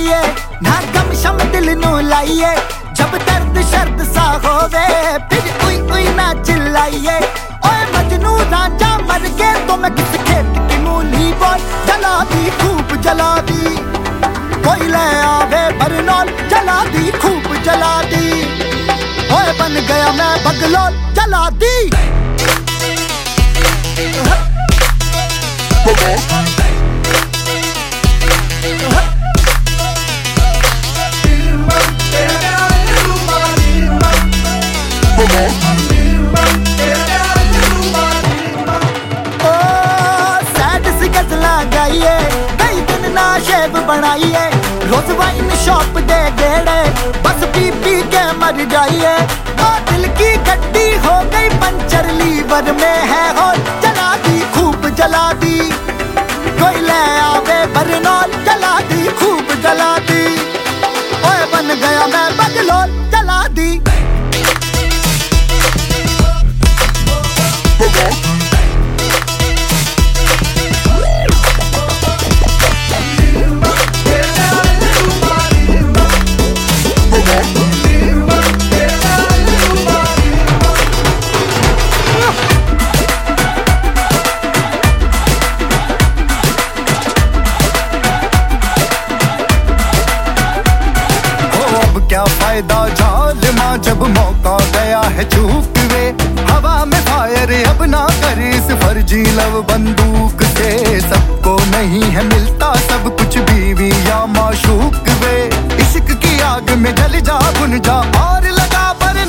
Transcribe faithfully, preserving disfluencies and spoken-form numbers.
पाइए ना गम शम दिल नू लाइए जब दर्द शर्द सा होवे फिर उई उई ना चिल्लाइए ओए मजनू रांझा मर के तो मैं किस खेत की मूली बोल जला दी खूब जला दी कोई ले आवे बरनौल जला दी खूब जला दी ओए बन गया मैं बगलोल जला दी गाइए कई दिन ना शेव बनाइए रोज वाइन शॉप दे गेड़े बस पी पी के मर जाइए ओ दिल की गड्डी हो गई पंचर लीवर में है और जला दी खूब जला दी कोई ले आवे बरनौल जला दी खूब जला दी ओए बन गया मैं बगलोल जला दी क्या फायदा जालिमा जब मौका गया है चूक वे हवा में फायर अब ना करे इस फर्जी लव बंदूक से सबको नहीं है मिलता सब कुछ बीवी या माशूक वे इश्क की आग में जल जा भुन जा और लगा पर